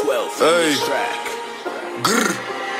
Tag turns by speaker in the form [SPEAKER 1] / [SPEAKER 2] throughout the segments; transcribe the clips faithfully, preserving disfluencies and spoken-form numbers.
[SPEAKER 1] Hey. Grr.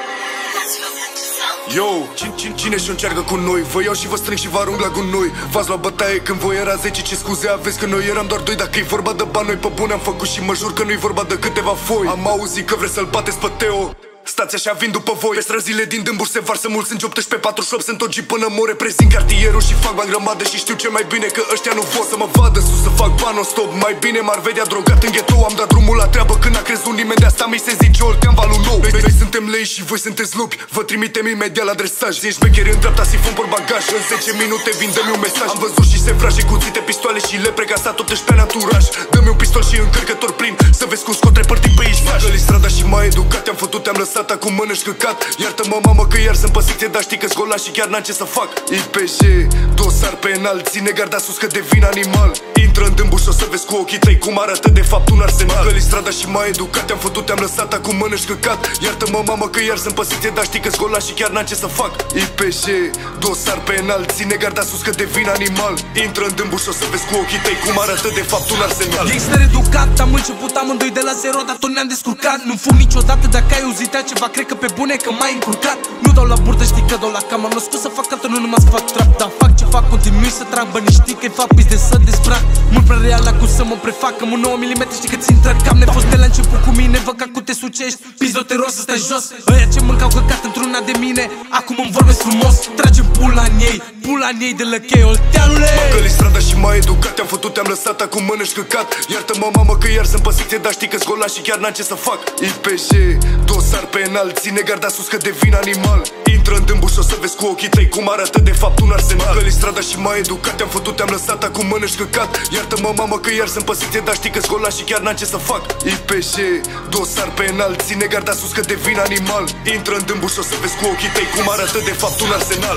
[SPEAKER 1] Yo, cine și încearcă cu noi? Vă iau și vă strâng și vă arunc la gunoi. V-ați luat bătaie când voi era zece. Ce scuze aveți că noi eram doar doi? Dacă e vorba de bani, noi pe bune am făcut și mă jur că nu-i vorba de câteva foi. Am auzit că vreți să-l bateți pe Teo. Stați așa, vin după voi. Pe străzile din Dâmbur se varsă mulți sânge. Optsprezece pe patruzeci și opt sunt O G până mor. Reprezint cartierul și fac bani grămadă. Și știu ce mai bine că ăștia nu vor să mă vadă sus, să fac bani non-stop. Mai bine m-ar vedea drogat în ghetto. Am dat drumul la treabă când a crezut nimeni. De asta mi se zice Oltean valul nou. Noi, noi suntem lei și voi sunteți lupi. Vă trimitem imediat la dresaj. Zici șmecheri în dreapta, sifon por bagaj. În zece minute vin, dă-mi un mesaj. Am văzut și se fraje, cuțite, pistoale și lepre. Ca stat optsprezece pe naturaj. Dă-mi un pistol și încărcător plin. Să vezi cum scot repărtit pe isaj. Găli strada și mai educat. Te-am făcut, te-am lăsat, acum mănânci căcat. Iartă-mă, mamă, că iar sunt pe secție, dar știi că-s gola și chiar n-am ce să fac. I P J, dosar penal, ține garda sus că devin animal. Intră în Dâmbur și o să vezi cu ochii tăi cum arată de fapt un arsenal. Găli strada și mai educat, te-am făcut, te-am lăsat, acum mănânci căcat. Iartă-mă, mamă, că iar sunt pe secție, dar știi că-s gola și chiar n-am ce să fac. I P J, dosar penal, ține garda sus că devin animal. Intră în Dâmbur și o să vezi cu ochii tăi cum arată de fapt un arsenal.
[SPEAKER 2] Gangster educat, am început amândoi de la zero, dar tot ne-am descurcat. Nu fum niciodată, dacă ai auzit ceva, cred că pe bune că m-ai încurcat. Nu dau la burtă, știi că dau la cam. Am născut să fac altă, nu numai să fac trap. Dar fac ce fac, continui să trag bani. Știi că-i fac pis de să dezbrac. Mult prea real acum să mă prefac. Am un nouă milimetri, știi că țin trag. Cam nefost de la început cu mine. Văd ca cu te sucești, pizdo te rost să stai jos. Ăia ce mâncau căcat într-una de mine, acum îmi vorbesc frumos. Tragem pula în ei, pula în ei de lăchei, Olteanule.
[SPEAKER 1] Mă găli strada și mai educat, te-am făcut, te-am lăsat, acum mănânci căcat. Iartă-mă, mamă, că iar sunt pe secție, dar știi că-s gola și chiar n-am ce să fac. I P J, dosar penal, ține garda sus că devin animal. Intră în Dâmbur și o să vezi cu ochii tăi cum arată de fapt un arsenal. Găli strada și mai educat, te-am făcut, te-am lăsat, acum mănânci căcat. Iartă-mă, mamă, că iar sunt pe secție, dar știi că-s gola și chiar n-am ce să fac. I P J, dosar penal, ține garda sus că devin animal. Intră în Dâmbur și o să vezi cu ochii tăi cum arată de fapt un arsenal.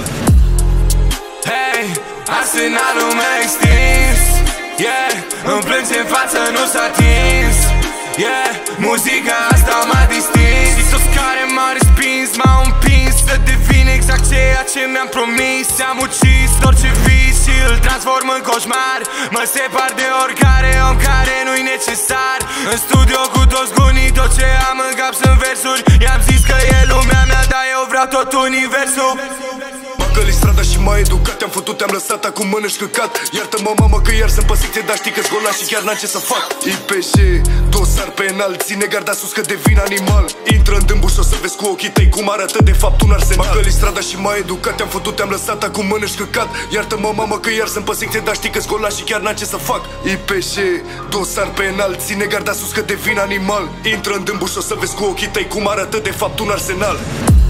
[SPEAKER 3] Hey, arsenalul mi-a extins. Yeah, îmi plânge în față, nu s-a atins. Yeah, muzica asta m-a distins. Și toți care m-au respins, m-au împins să devin exact ceea ce mi-am promis. Am ucis orice vis și îl transform în coșmar. Mă separ de oricare om care nu-i necesar. În studio cu toți gunii, tot ce am în cap sunt versuri. I-am zis că e lumea mea, dar eu vreau tot universul.
[SPEAKER 1] Găli strada și mai educat, te-am făcut, te-am lăsat, acum mănânci căcat. Iartă-mă, mamă, că iar sunt pe secție, dar știi că-s gola și chiar n-am ce să fac. I P J, dosar penal, ține garda sus că devin animal. Intră în Dâmbur și o să vezi cu ochii tăi cum arată de fapt un arsenal. Găli strada și mai educat, te-am făcut, te-am lăsat, acum mănânci căcat. Iartă-mă, mamă, că iar sunt pe secție, dar știi că-s gola și chiar n-am ce să fac. I P J, dosar penal, ține garda sus că devin animal. Intră în Dâmbur și o să vezi cu ochii tăi cum arată de fapt un arsenal.